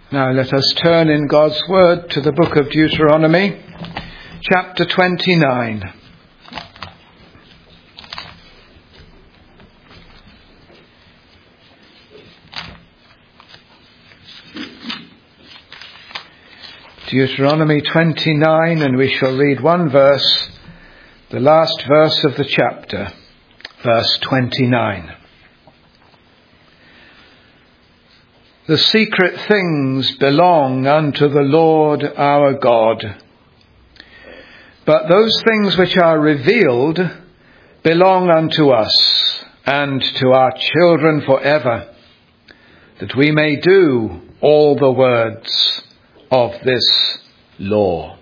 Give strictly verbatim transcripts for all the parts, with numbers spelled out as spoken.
Now let us turn in God's Word to the book of Deuteronomy, chapter twenty-nine. Deuteronomy twenty-nine, and we shall read one verse, the last verse of the chapter, verse twenty-nine. The secret things belong unto the Lord our God, but those things which are revealed belong unto us and to our children forever, that we may do all the words of this law.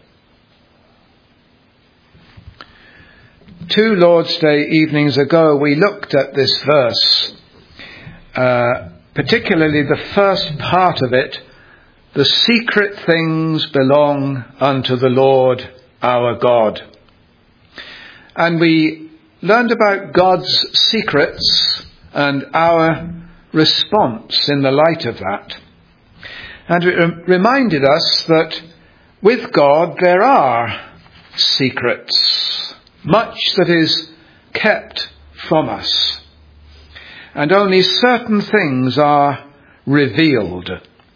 Two Lord's Day evenings ago, we looked at this verse, uh, particularly the first part of it. The secret things belong unto the Lord our God. And we learned about God's secrets and our response in the light of that. And it reminded us that with God there are secrets, much that is kept from us. And only certain things are revealed.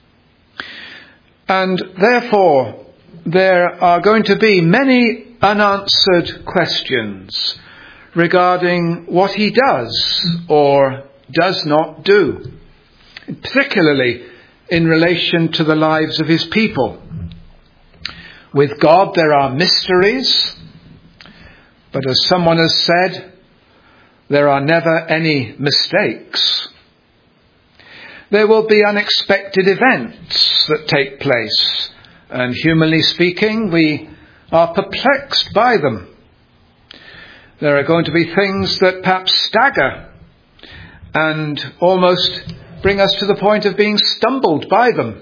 And therefore, there are going to be many unanswered questions regarding what he does or does not do, particularly in relation to the lives of his people. With God there are mysteries, but as someone has said, there are never any mistakes. There will be unexpected events that take place, and humanly speaking, we are perplexed by them. There are going to be things that perhaps stagger and almost bring us to the point of being stumbled by them.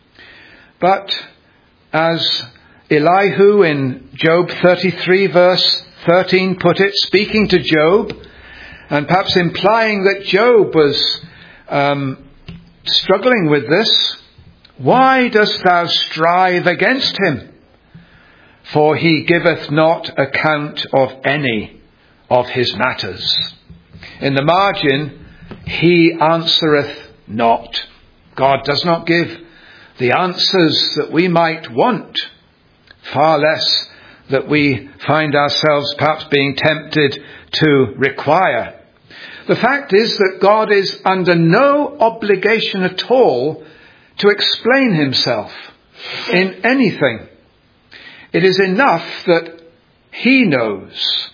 But as Elihu in Job thirty-three verse thirteen put it, speaking to Job, and perhaps implying that Job was um, struggling with this, why dost thou strive against him? For he giveth not account of any of his matters. In the margin, he answereth not. God does not give the answers that we might want, far less that we find ourselves perhaps being tempted to require. The fact is that God is under no obligation at all to explain himself in anything. It is enough that he knows.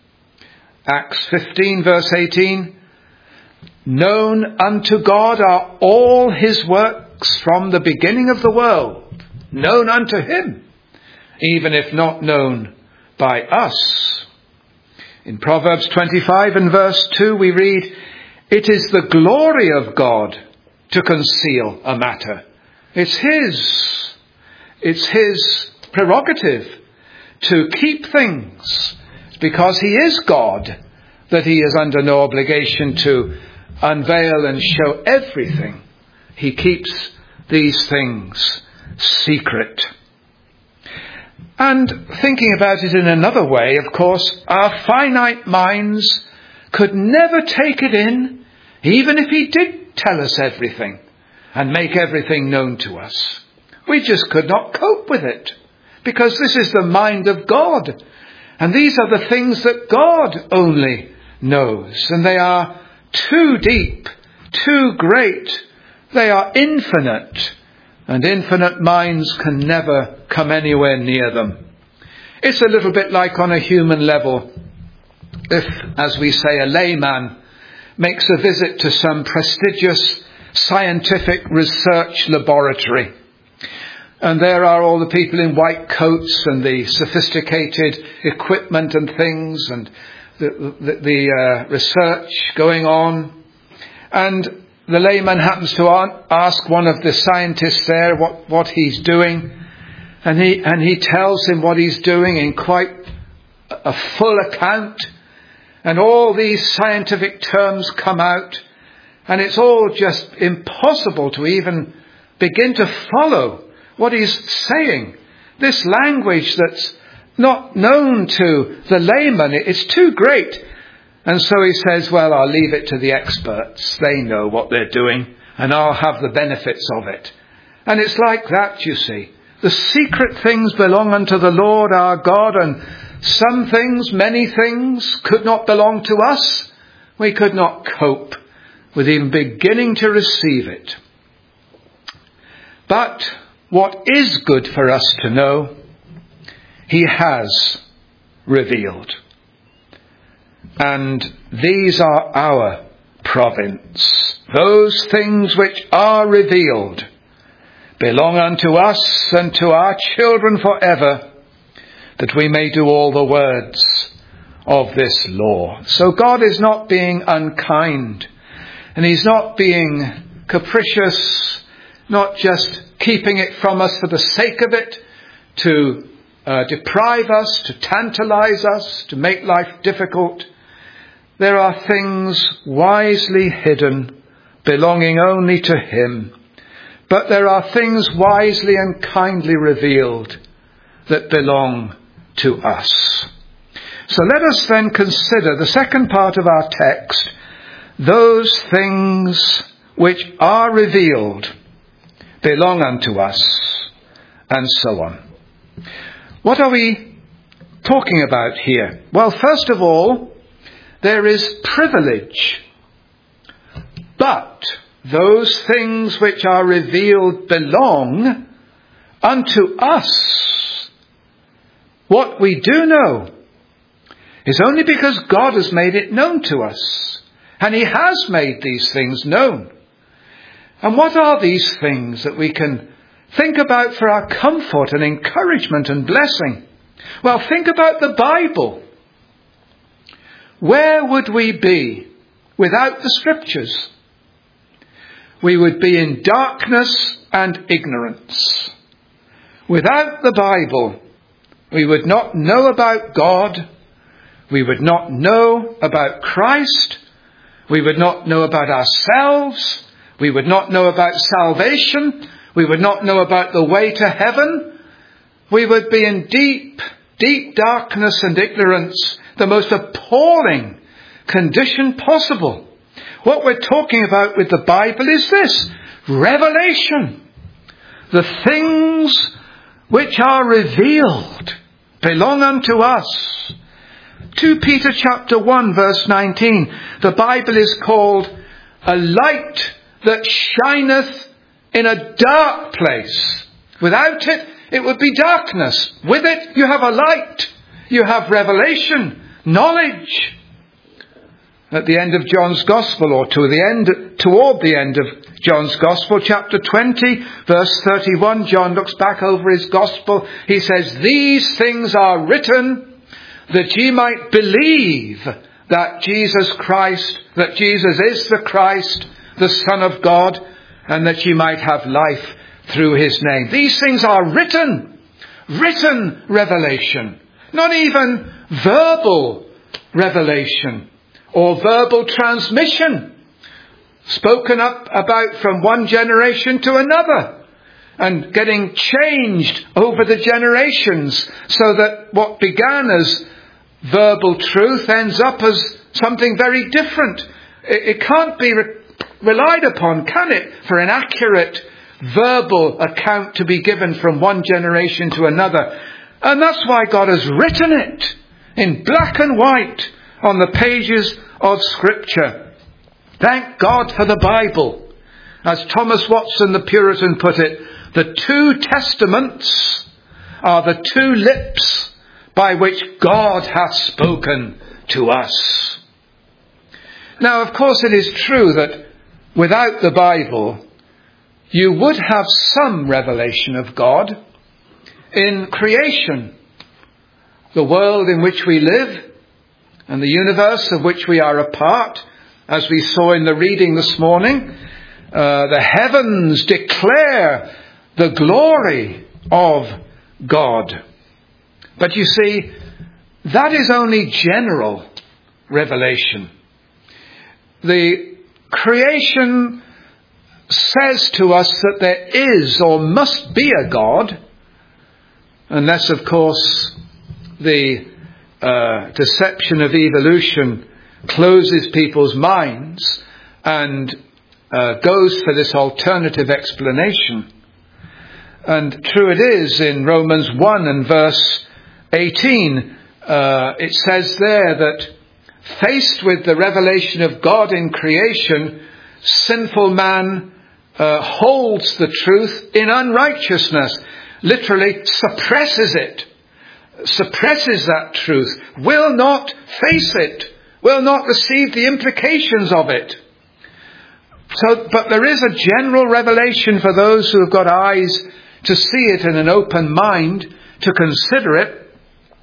Acts fifteen verse eighteen, known unto God are all his works from the beginning of the world, known unto him, even if not known by us. In Proverbs twenty-five and verse two we read, it is the glory of God to conceal a matter. It's his. It's his prerogative to keep things. It's because he is God that he is under no obligation to unveil and show everything. He keeps these things secret. And thinking about it in another way, of course, our finite minds could never take it in, even if he did tell us everything and make everything known to us. We just could not cope with it, because this is the mind of God. And these are the things that God only knows. And they are too deep, too great. They are infinite. And infinite minds can never come anywhere near them. It's a little bit like on a human level. If, as we say, a layman makes a visit to some prestigious scientific research laboratory, and there are all the people in white coats and the sophisticated equipment and things and the, the, the uh, research going on, and the layman happens to ask one of the scientists there what, what he's doing, and he and he tells him what he's doing in quite a full account, and all these scientific terms come out, and it's all just impossible to even begin to follow what he's saying. This language that's not known to the layman, it's too great. And so he says, well, I'll leave it to the experts. They know what they're doing, and I'll have the benefits of it. And it's like that, you see. The secret things belong unto the Lord our God, and some things, many things, could not belong to us. We could not cope with even beginning to receive it. But what is good for us to know, he has revealed. And these are our province. Those things which are revealed belong unto us and to our children forever, that we may do all the words of this law. So God is not being unkind, and he's not being capricious, not just keeping it from us for the sake of it, to uh, deprive us, to tantalize us, to make life difficult. There are things wisely hidden, belonging only to him. But there are things wisely and kindly revealed that belong to us. So let us then consider the second part of our text, those things which are revealed belong unto us, and so on. What are we talking about here? Well, first of all, there is privilege. But those things which are revealed belong unto us. What we do know is only because God has made it known to us. And he has made these things known. And what are these things that we can think about for our comfort and encouragement and blessing? Well, think about the Bible. Where would we be without the Scriptures? We would be in darkness and ignorance. Without the Bible, we would not know about God. We would not know about Christ. We would not know about ourselves. We would not know about salvation. We would not know about the way to heaven. We would be in deep, deep darkness and ignorance, the most appalling condition possible. What we're talking about with the Bible is this: revelation. The things which are revealed belong unto us. Second Peter chapter one verse nineteen. The Bible is called a light that shineth in a dark place. Without it, it would be darkness. With it, you have a light. You have revelation, knowledge. At the end of John's Gospel, or to the end, toward the end of John's Gospel, chapter twenty, verse thirty-one, John looks back over his Gospel. He says, "These things are written that ye might believe that Jesus Christ, that Jesus is the Christ, the Son of God, and that ye might have life through his name." These things are written, written revelation, not even verbal revelation or verbal transmission, spoken up about from one generation to another and getting changed over the generations, so that what began as verbal truth ends up as something very different. It, it can't be re- relied upon, can it, for an accurate verbal account to be given from one generation to another. And that's why God has written it in black and white on the pages of Scripture. Thank God for the Bible. As Thomas Watson the Puritan put it, the two testaments are the two lips by which God hath spoken to us. Now, of course, it is true that without the Bible, you would have some revelation of God in creation, the world in which we live, and the universe of which we are a part, as we saw in the reading this morning. Uh, the heavens declare the glory of God. But you see, that is only general revelation. The creation says to us that there is or must be a God, unless, of course, the uh, deception of evolution closes people's minds and uh, goes for this alternative explanation. And true it is, in Romans one and verse eighteen, uh, it says there that faced with the revelation of God in creation, sinful man uh, holds the truth in unrighteousness, literally suppresses it, suppresses that truth, will not face it, will not receive the implications of it. So, but there is a general revelation for those who have got eyes to see it and an open mind to consider it.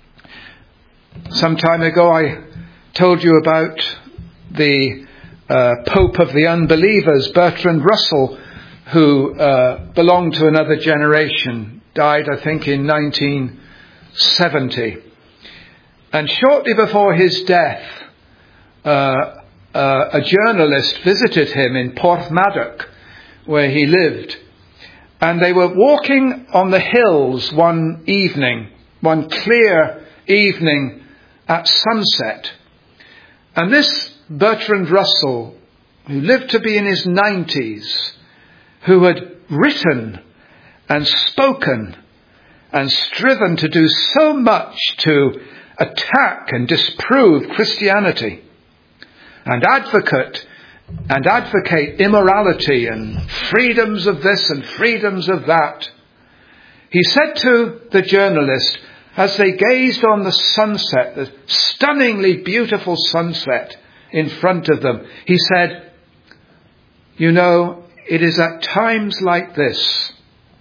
Some time ago I told you about the uh, Pope of the Unbelievers, Bertrand Russell, who uh, belonged to another generation, died I think in nineteen seventy. And shortly before his death, uh, uh, a journalist visited him in Porthmadog, where he lived. And they were walking on the hills one evening, one clear evening at sunset. And this Bertrand Russell, who lived to be in his nineties, who had written and spoken and striven to do so much to attack and disprove Christianity and advocate and advocate immorality and freedoms of this and freedoms of that, he said to the journalist, as they gazed on the sunset, the stunningly beautiful sunset in front of them, he said, "You know, it is at times like this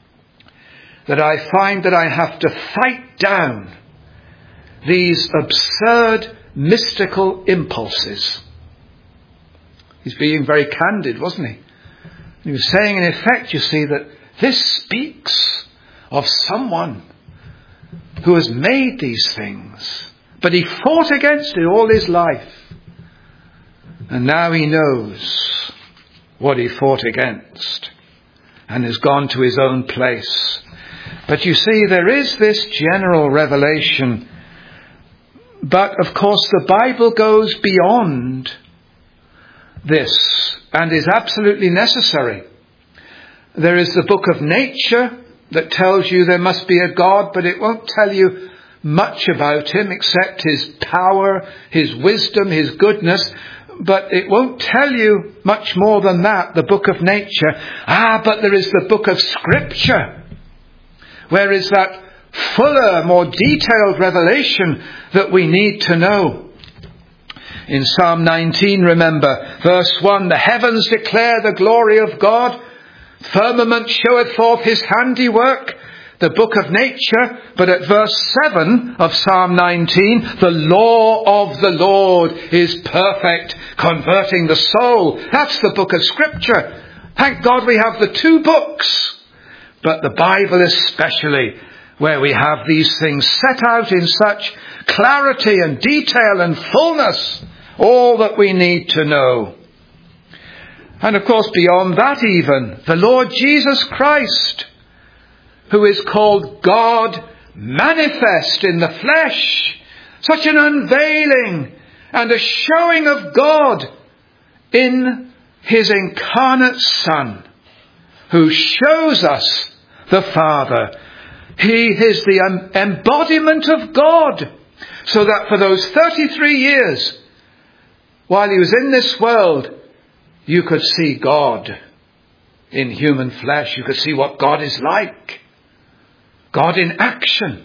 that I find that I have to fight down these absurd mystical impulses." He's being very candid, wasn't he? He was saying, in effect, you see, that this speaks of someone who has made these things, but he fought against it all his life. And now he knows what he fought against and has gone to his own place. But you see, there is this general revelation. But, of course, the Bible goes beyond this and is absolutely necessary. There is the book of nature that tells you there must be a God, but it won't tell you much about him except his power, his wisdom, his goodness. But it won't tell you much more than that, the book of nature. Ah, but there is the book of Scripture. Where is that fuller, more detailed revelation that we need to know? In Psalm nineteen, remember, verse one, "The heavens declare the glory of God. Firmament showeth forth his handiwork." The book of nature. But at verse seven of Psalm nineteen, "The law of the Lord is perfect, converting the soul." That's the book of Scripture. Thank God we have the two books. But the Bible especially, where we have these things set out in such clarity and detail and fullness, all that we need to know. And of course, beyond that even, the Lord Jesus Christ, who is called God manifest in the flesh. Such an unveiling and a showing of God in his incarnate Son, who shows us the Father. He is the embodiment of God, so that for those thirty-three years, while he was in this world, you could see God in human flesh. You could see what God is like. God in action.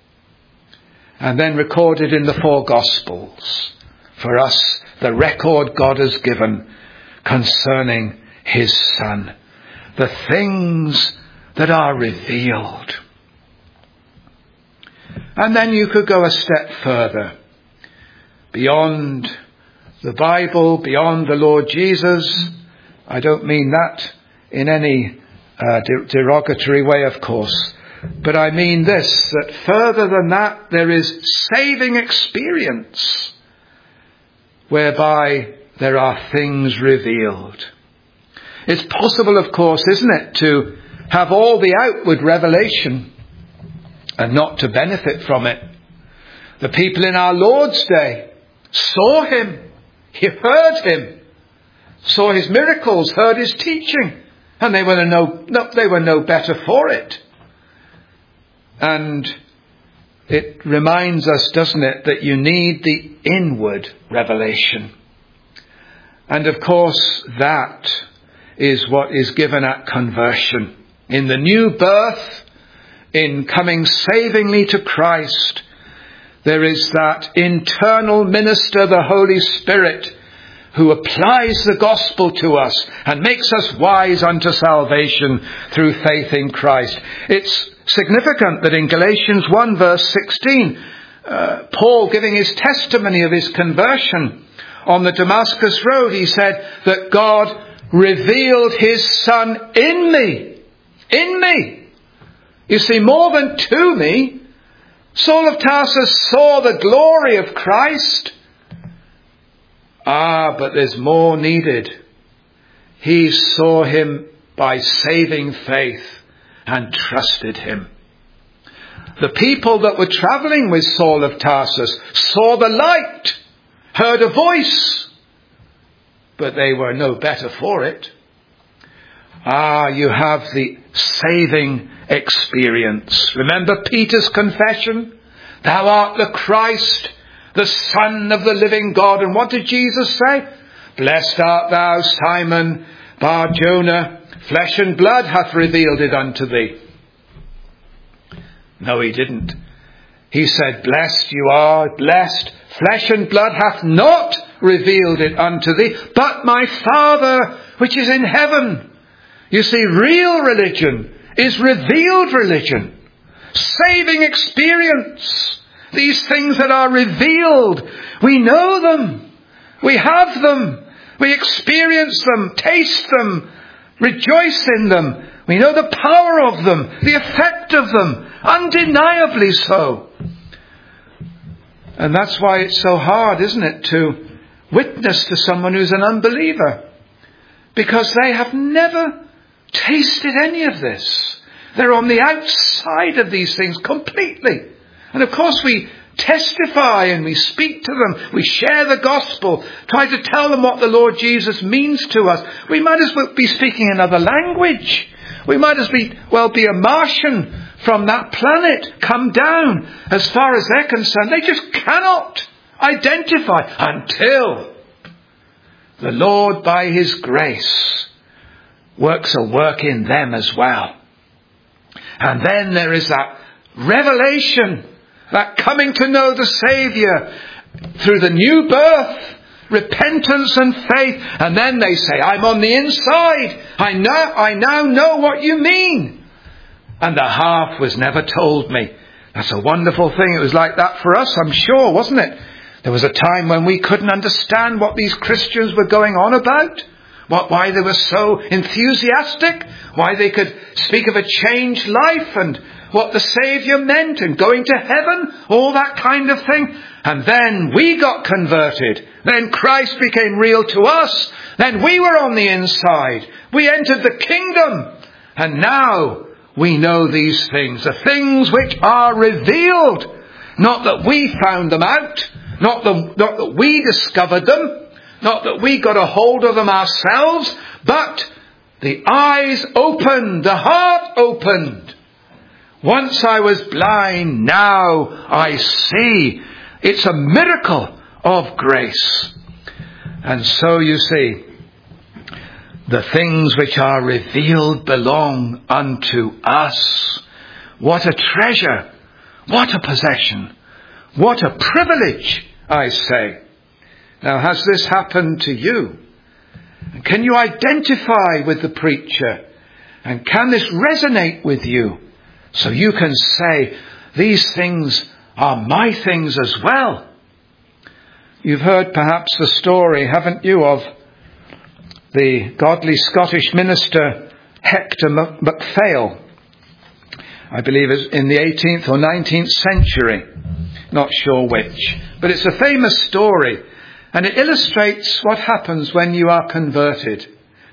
And then recorded in the four Gospels. For us, the record God has given concerning his Son. The things that are revealed. And then you could go a step further. Beyond the Bible, beyond the Lord Jesus. I don't mean that in any uh, de- derogatory way, of course. But I mean this, that further than that, there is saving experience whereby there are things revealed. It's possible, of course, isn't it, to have all the outward revelation and not to benefit from it. The people in our Lord's day saw him, he heard him, saw his miracles, heard his teaching, and they were no, no, they were no better for it. And it reminds us, doesn't it, that you need the inward revelation. And of course, that is what is given at conversion. In the new birth, in coming savingly to Christ, there is that internal minister, the Holy Spirit, who applies the gospel to us and makes us wise unto salvation through faith in Christ. It's significant that in Galatians one verse sixteen, uh, Paul, giving his testimony of his conversion on the Damascus road, he said that God revealed his Son in me. In me. You see, more than to me. Saul of Tarsus saw the glory of Christ. Ah, but there's more needed. He saw him by saving faith and trusted him. The people that were travelling with Saul of Tarsus saw the light, heard a voice, but they were no better for it. Ah, you have the saving experience. Remember Peter's confession? Thou art the Christ, the Son of the living God. And what did Jesus say? Blessed art thou, Simon Bar-Jonah. Flesh and blood hath revealed it unto thee. No, he didn't. He said, blessed you are, blessed. Flesh and blood hath not revealed it unto thee, but my Father which is in heaven. You see, real religion is revealed religion. Saving experience. These things that are revealed. We know them. We have them. We experience them, taste them, rejoice in them. We know the power of them, the effect of them, undeniably so. And that's why it's so hard, isn't it, to witness to someone who's an unbeliever. Because they have never tasted any of this. They're on the outside of these things completely. And of course we testify and we speak to them. We share the gospel, try to tell them what the Lord Jesus means to us. We might as well be speaking another language. We might as well be a Martian from that planet, come down. As far as they're concerned, they just cannot identify until the Lord, by his grace, works a work in them as well. And then there is that revelation, that coming to know the Saviour through the new birth, repentance and faith. And then they say, I'm on the inside. I know, I now know what you mean. And the half was never told me. That's a wonderful thing. It was like that for us, I'm sure, wasn't it? There was a time when we couldn't understand what these Christians were going on about. What, why they were so enthusiastic. Why they could speak of a changed life and what the Saviour meant and going to heaven. All that kind of thing. And then we got converted. Then Christ became real to us. Then we were on the inside. We entered the kingdom. And now we know these things. The things which are revealed. Not that we found them out. Not, the, not that we discovered them. Not that we got a hold of them ourselves. But the eyes opened. The heart opened. Once I was blind. Now I see. It's a miracle of grace. And so you see, the things which are revealed belong unto us. What a treasure. What a possession. What a privilege, I say. Now, has this happened to you? Can you identify with the preacher? And can this resonate with you? So you can say, these things are my things as well. You've heard perhaps the story, haven't you, of the godly Scottish minister Hector MacPhail. I believe it's in the eighteenth or nineteenth century. Not sure which. But it's a famous story. And it illustrates what happens when you are converted.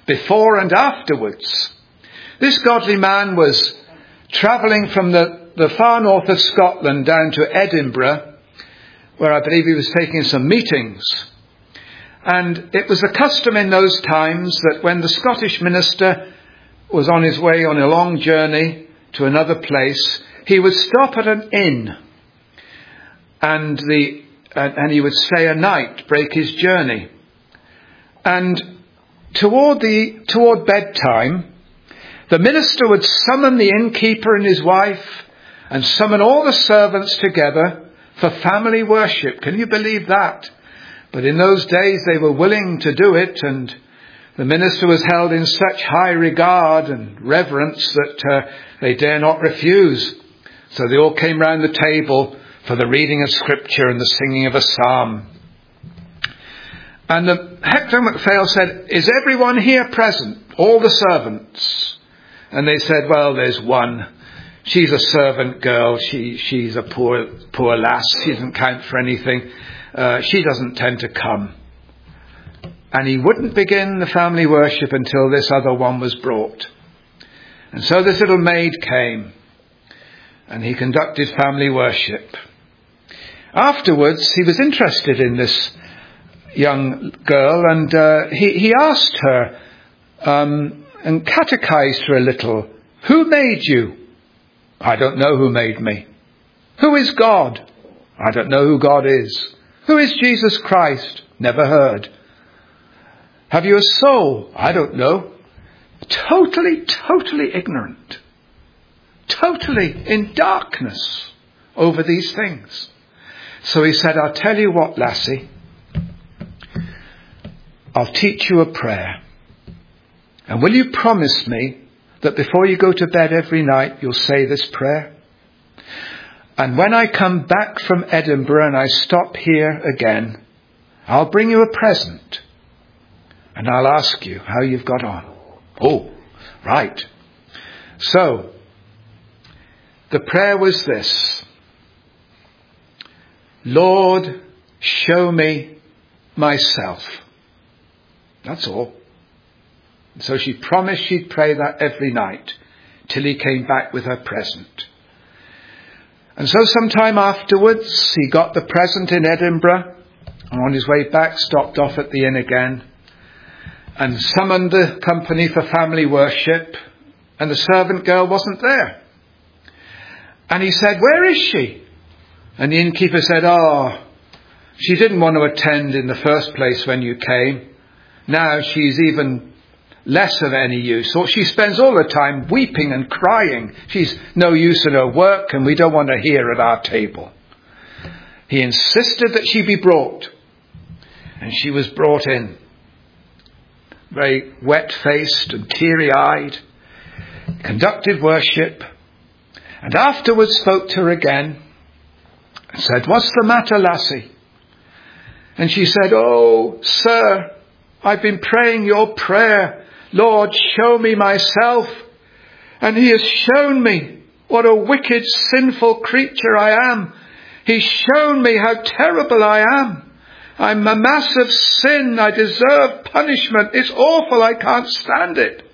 before and afterwards. This godly man was travelling from the, the far north of Scotland down to Edinburgh, where I believe he was taking some meetings. And it was the custom in those times that when the Scottish minister was on his way on a long journey to another place, he would stop at an inn and the and, and he would stay a night, break his journey. And toward the toward bedtime, the minister would summon the innkeeper and his wife and summon all the servants together for family worship. Can you believe that? But in those days they were willing to do it, and the minister was held in such high regard and reverence that uh, they dare not refuse. So they all came round the table for the reading of scripture and the singing of a psalm. And the, Hector MacPhail said, "Is everyone here present? All the servants?" And they said, "Well, there's one. She's a servant girl. She she's a poor poor lass. She doesn't count for anything. Uh, she doesn't tend to come." And he wouldn't begin the family worship until this other one was brought. And so this little maid came, and he conducted family worship. Afterwards, he was interested in this young girl, and uh, he, he asked her um, and catechized her a little. "Who made you?" "I don't know who made me." "Who is God?" "I don't know who God is." "Who is Jesus Christ?" "Never heard." "Have you a soul?" "I don't know." Totally, totally ignorant. Totally in darkness over these things. So he said, "I'll tell you what, lassie. I'll teach you a prayer. And will you promise me that before you go to bed every night, you'll say this prayer? And when I come back from Edinburgh and I stop here again, I'll bring you a present. And I'll ask you how you've got on." Oh, right. So, the prayer was this: "Lord, show me myself." That's all. And so she promised she'd pray that every night till he came back with her present. And so sometime afterwards, he got the present in Edinburgh, and on his way back stopped off at the inn again and summoned the company for family worship, and the servant girl wasn't there. And he said, "Where is she?" And the innkeeper said, "Oh, she didn't want to attend in the first place when you came. Now she's even less of any use. Or she spends all the time weeping and crying. She's no use in her work, and we don't want her here at our table." He insisted that she be brought. And she was brought in, very wet-faced and teary-eyed, conducted worship, and afterwards spoke to her again and said, "What's the matter, lassie?" And she said, "Oh, sir, I've been praying your prayer, 'Lord, show me myself.' And he has shown me what a wicked, sinful creature I am. He's shown me how terrible I am. I'm a mass of sin. I deserve punishment. It's awful. I can't stand it."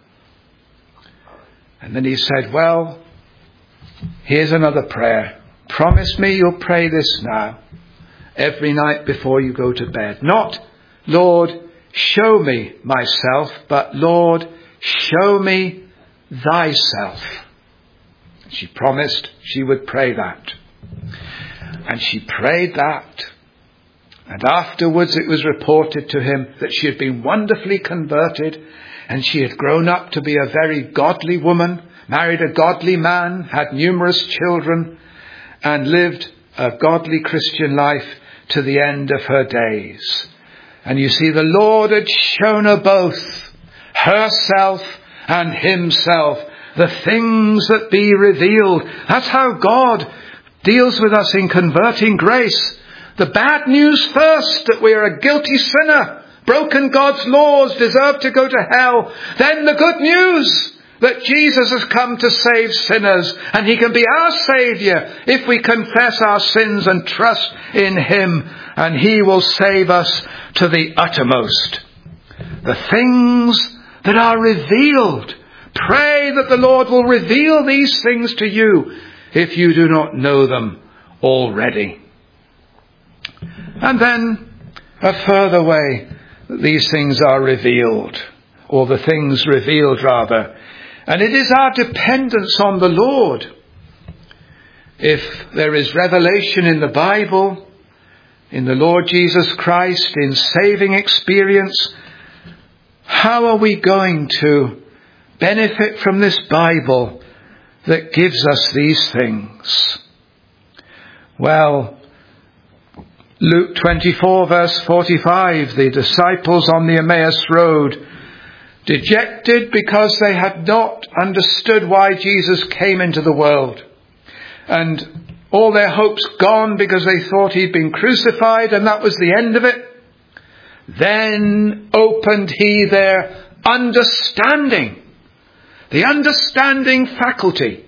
And then he said, "Well, here's another prayer. Promise me you'll pray this now, every night before you go to bed. Not, 'Lord, show me myself,' but 'Lord, show me thyself.'" She promised she would pray that. And she prayed that. And afterwards it was reported to him that she had been wonderfully converted, and she had grown up to be a very godly woman, married a godly man, had numerous children, and lived a godly Christian life to the end of her days. And you see, the Lord had shown her both, herself and himself, the things that be revealed. That's how God deals with us in converting grace. The bad news first, that we are a guilty sinner, broken God's laws, deserve to go to hell. Then the good news that Jesus has come to save sinners, and he can be our Saviour if we confess our sins and trust in him, and he will save us to the uttermost. The things that are revealed. Pray that the Lord will reveal these things to you if you do not know them already. And then a further way that these things are revealed, or the things revealed rather, and it is our dependence on the Lord. If there is revelation in the Bible, in the Lord Jesus Christ, in saving experience, how are we going to benefit from this Bible that gives us these things? Well, Luke twenty-four verse forty-five, the disciples on the Emmaus Road, dejected because they had not understood why Jesus came into the world, and all their hopes gone because they thought he'd been crucified and that was the end of it. Then opened he their understanding, the understanding faculty,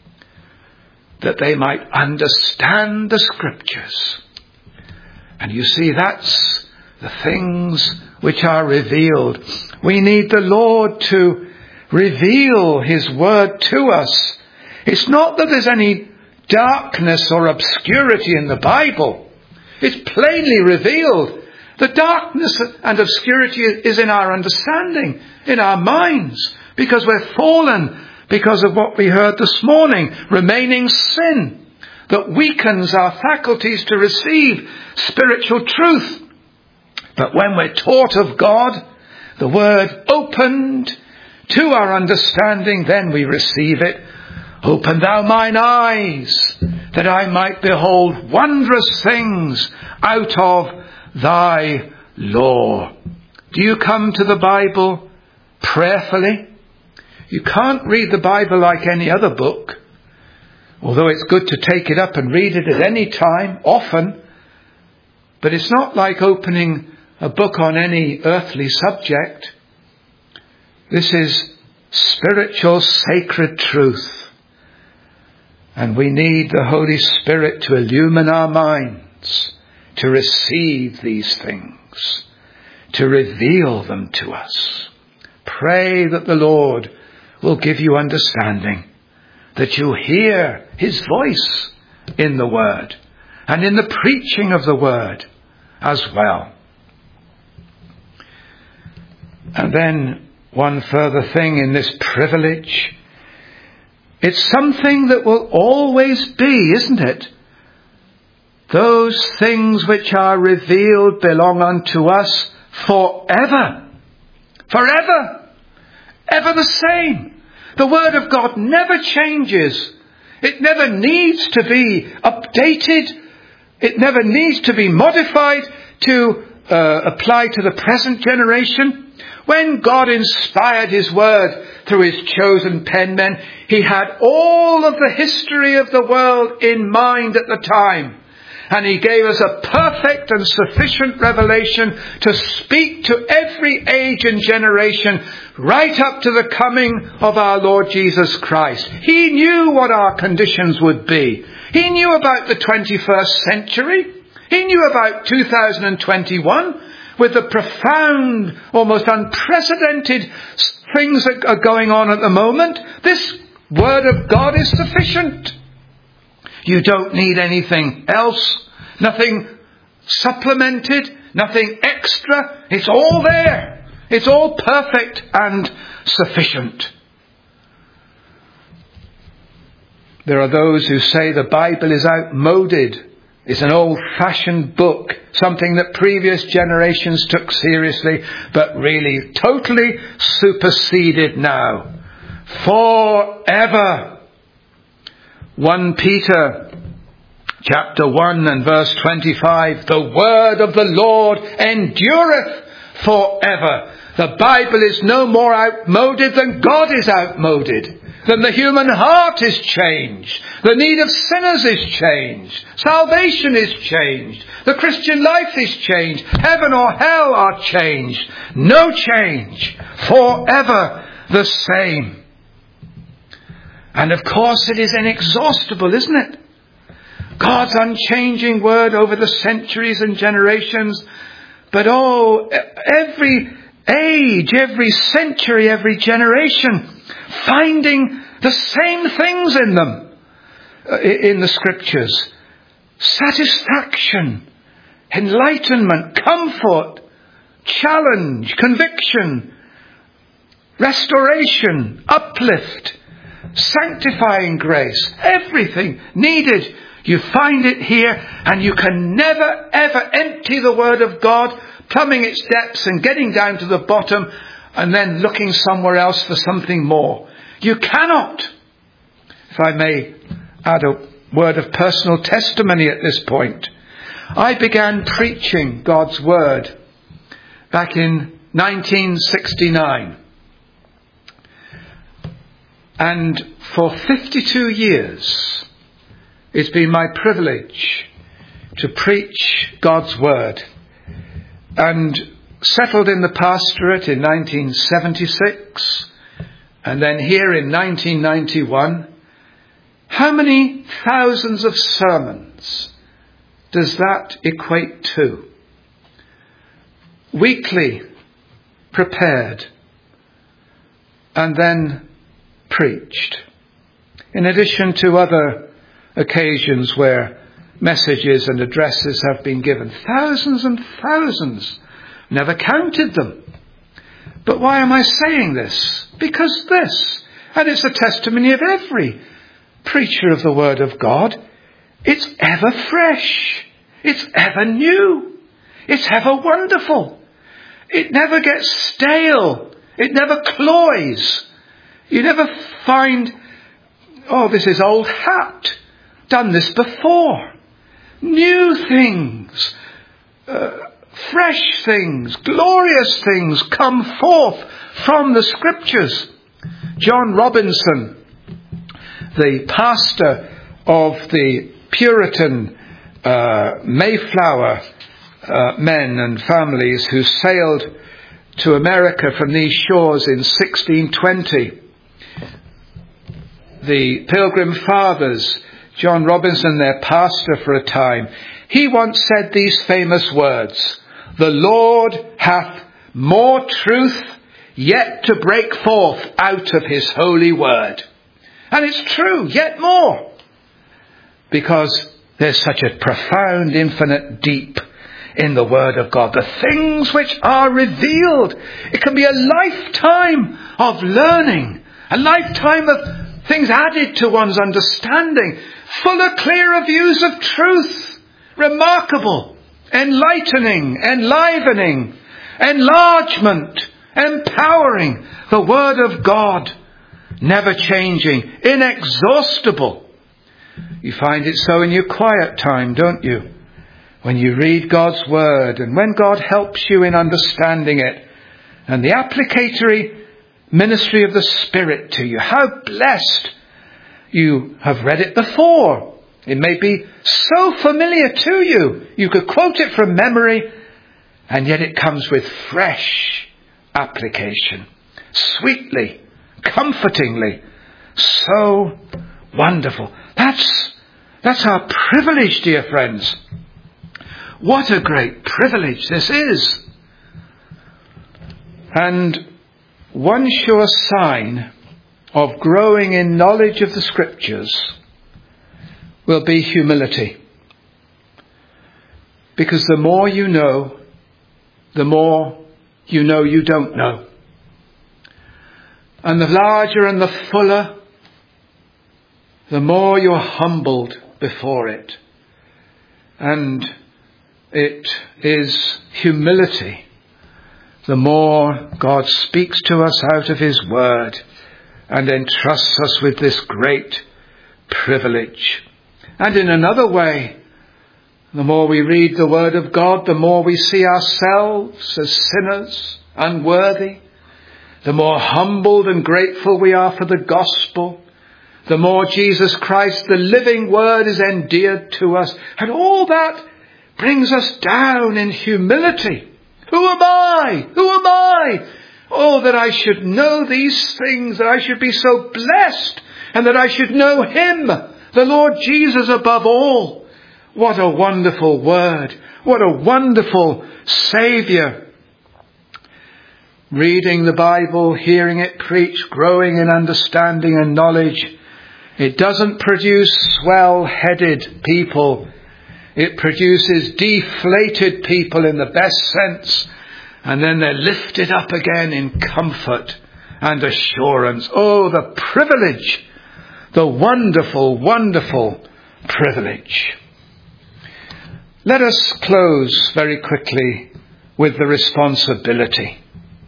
that they might understand the Scriptures. And you see, that's the things which are revealed. We need the Lord to reveal his word to us. It's not that there's any darkness or obscurity in the Bible. It's plainly revealed. The darkness and obscurity is in our understanding, in our minds, because we're fallen because of what we heard this morning, remaining sin that weakens our faculties to receive spiritual truth. But when we're taught of God, the word opened to our understanding, then we receive it. Open thou mine eyes, that I might behold wondrous things out of thy law. Do you come to the Bible prayerfully? You can't read the Bible like any other book, although it's good to take it up and read it at any time, often. But it's not like opening a book on any earthly subject. This is spiritual, sacred truth. And we need the Holy Spirit to illumine our minds, to receive these things, to reveal them to us. Pray that the Lord will give you understanding, that you hear his voice in the word and in the preaching of the word as well. And then one further thing in this privilege. It's something that will always be, isn't it? Those things which are revealed belong unto us forever. Forever. Ever the same. The Word of God never changes. It never needs to be updated. It never needs to be modified to uh, apply to the present generation. When God inspired his word through his chosen penmen, he had all of the history of the world in mind at the time. And he gave us a perfect and sufficient revelation to speak to every age and generation right up to the coming of our Lord Jesus Christ. He knew what our conditions would be. He knew about the twenty-first century. He knew about two thousand twenty-one. With the profound, almost unprecedented things that are going on at the moment, this word of God is sufficient. You don't need anything else, nothing supplemented, nothing extra. It's all there. It's all perfect and sufficient. There are those who say the Bible is outmoded. It's an old-fashioned book, something that previous generations took seriously, but really totally superseded now. Forever. First Peter chapter one and verse twenty-five, the word of the Lord endureth forever. The Bible is no more outmoded than God is outmoded. Then the human heart is changed. The need of sinners is changed. Salvation is changed. The Christian life is changed. Heaven or hell are changed. No change. Forever the same. And of course it is inexhaustible, isn't it? God's unchanging word over the centuries and generations. But oh, every age, every century, every generation, finding the same things in them, uh, in the Scriptures. Satisfaction, enlightenment, comfort, challenge, conviction, restoration, uplift, sanctifying grace, everything needed. You find it here, and you can never ever empty the Word of God, plumbing its depths and getting down to the bottom and then looking somewhere else for something more. You cannot. If I may add a word of personal testimony at this point. I began preaching God's Word back in nineteen sixty-nine. And for fifty-two years, it's been my privilege to preach God's Word. And settled in the pastorate in nineteen seventy-six, and then here in nineteen ninety-one. How many thousands of sermons does that equate to? Weekly prepared and then preached. In addition to other occasions where messages and addresses have been given. Thousands and thousands. Never counted them. But why am I saying this? Because this, and it's a testimony of every preacher of the Word of God, it's ever fresh. It's ever new. It's ever wonderful. It never gets stale. It never cloys. You never find, oh, this is old hat. Done this before. New things, uh, fresh things, glorious things come forth from the Scriptures. John Robinson, the pastor of the Puritan uh, Mayflower uh, men and families who sailed to America from these shores in sixteen twenty. The Pilgrim Fathers, John Robinson, their pastor for a time, he once said these famous words, "The Lord hath more truth yet to break forth out of his holy word." And it's true, yet more. Because there's such a profound, infinite deep in the Word of God. The things which are revealed. It can be a lifetime of learning. A lifetime of things added to one's understanding. Fuller, clearer views of truth. Remarkable. Enlightening. Enlivening. Enlargement. Empowering. The Word of God. Never changing. Inexhaustible. You find it so in your quiet time, don't you? When you read God's Word and when God helps you in understanding it and the applicatory ministry of the Spirit to you. How blessed you have read it before. It may be so familiar to you. You could quote it from memory, and yet it comes with fresh application. Sweetly, comfortingly, so wonderful. That's, that's our privilege, dear friends. What a great privilege this is. And one sure sign of growing in knowledge of the Scriptures will be humility. Because the more you know, the more you know you don't know. And the larger and the fuller, the more you're humbled before it. And it is humility. The more God speaks to us out of his word and entrusts us with this great privilege. And in another way, the more we read the word of God, the more we see ourselves as sinners, unworthy. The more humbled and grateful we are for the gospel. The more Jesus Christ, the living word, is endeared to us. And all that brings us down in humility. Who am I? Who am I? Oh, that I should know these things, that I should be so blessed, and that I should know him, the Lord Jesus, above all. What a wonderful word. What a wonderful Saviour. reading the Bible, hearing it preached, growing in understanding and knowledge, it doesn't produce swell-headed people. It produces deflated people in the best sense, and then they're lifted up again in comfort and assurance. Oh, the privilege, the wonderful, wonderful privilege. Let us close very quickly with the responsibility.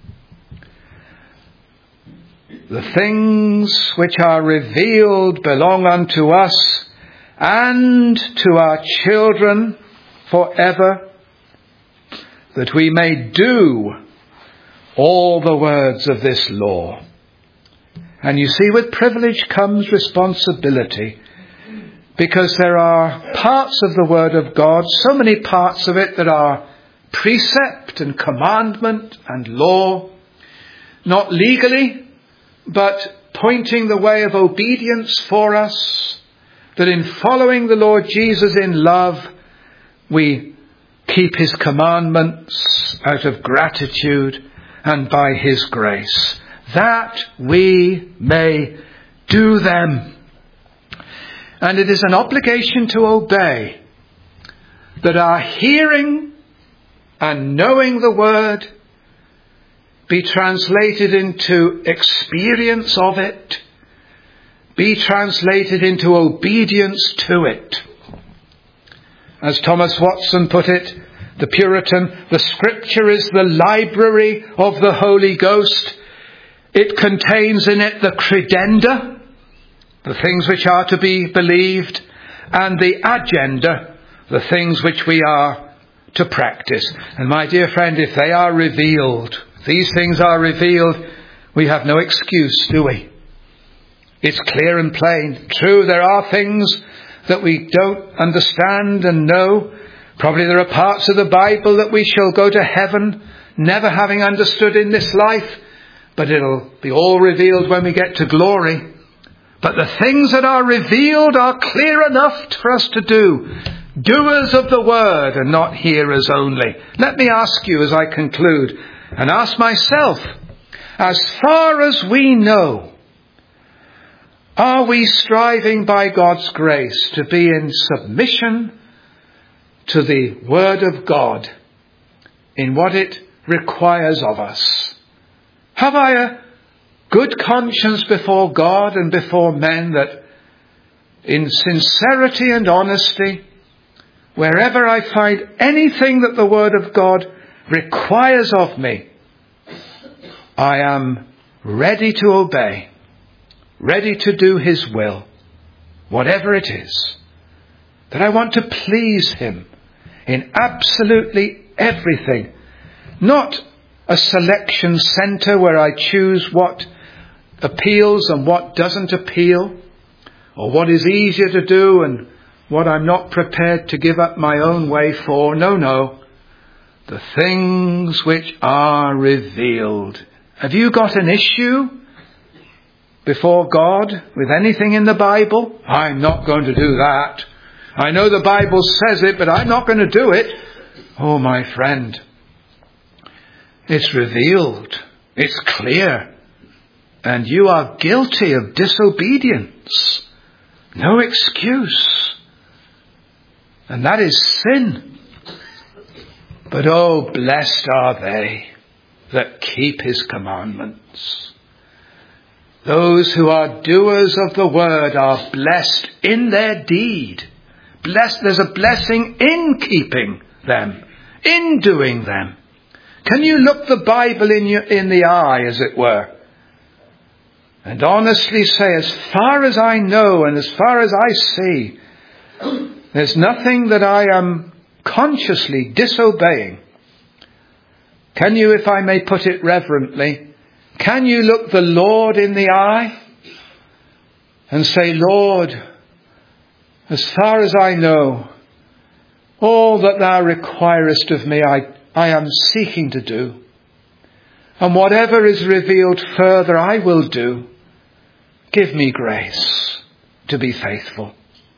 The things which are revealed belong unto us and to our children forever, that we may do all the words of this law. And you see, with privilege comes responsibility, because there are parts of the Word of God, so many parts of it that are precept and commandment and law, not legally, but pointing the way of obedience for us, that in following the Lord Jesus in love, we keep his commandments out of gratitude and by his grace, that we may do them. And it is an obligation to obey, that our hearing and knowing the word be translated into experience of it, be translated into obedience to it. As Thomas Watson put it, the Puritan, the Scripture is the library of the Holy Ghost. It contains in it the credenda, the things which are to be believed, and the agenda, the things which we are to practice. And my dear friend, if they are revealed, these things are revealed, we have no excuse, do we? It's clear and plain. True, there are things that we don't understand and know. Probably there are parts of the Bible that we shall go to heaven never having understood in this life, but it'll be all revealed when we get to glory. But the things that are revealed are clear enough for us to do. Doers of the word and not hearers only. Let me ask you as I conclude, and ask myself, as far as we know, are we striving by God's grace to be in submission to the Word of God in what it requires of us? Have I a good conscience before God and before men that in sincerity and honesty, wherever I find anything that the Word of God requires of me, I am ready to obey, ready to do his will, whatever it is, that I want to please him in absolutely everything, not a selection centre where I choose what appeals and what doesn't appeal, or what is easier to do and what I'm not prepared to give up my own way for. No, no. The things which are revealed. Have you got an issue before God with anything in the Bible? I'm not going to do that. I know the Bible says it, but I'm not going to do it. Oh, my friend, it's revealed. It's clear. And you are guilty of disobedience. No excuse. And that is sin. But oh, blessed are they that keep his commandments. Those who are doers of the word are blessed in their deed. Blessed, there's a blessing in keeping them, in doing them. Can you look the Bible in your, in the eye, as it were, and honestly say, as far as I know and as far as I see, there's nothing that I am consciously disobeying? Can you, if I may put it reverently, can you look the Lord in the eye and say, Lord, as far as I know, all that thou requirest of me, I, I am seeking to do. And whatever is revealed further, I will do. Give me grace to be faithful.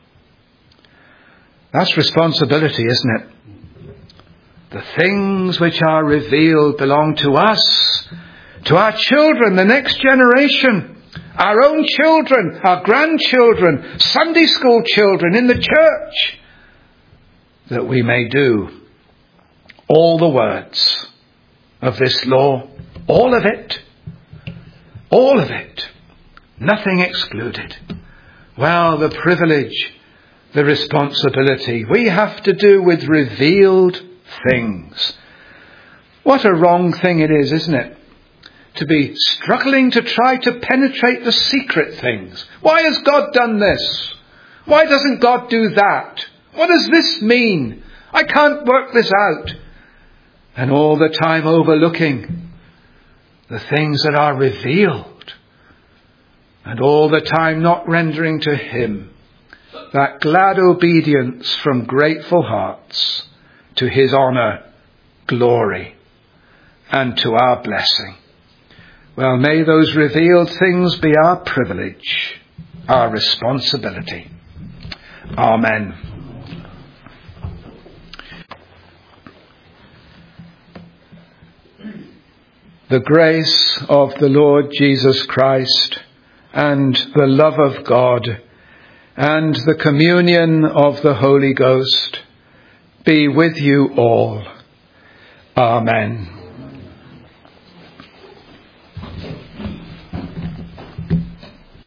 That's responsibility, isn't it? The things which are revealed belong to us to our children, the next generation, our own children, our grandchildren, Sunday school children in the church, that we may do all the words of this law, all of it, all of it, nothing excluded. Well, the privilege, the responsibility we have to do with revealed things. What a wrong thing it is, isn't it? To be struggling to try to penetrate the secret things. Why has God done this? Why doesn't God do that? What does this mean? I can't work this out. And all the time overlooking the things that are revealed. And all the time not rendering to him that glad obedience from grateful hearts to his honour, glory, and to our blessing. Well, may those revealed things be our privilege, our responsibility. Amen. The grace of the Lord Jesus Christ and the love of God and the communion of the Holy Ghost be with you all. Amen.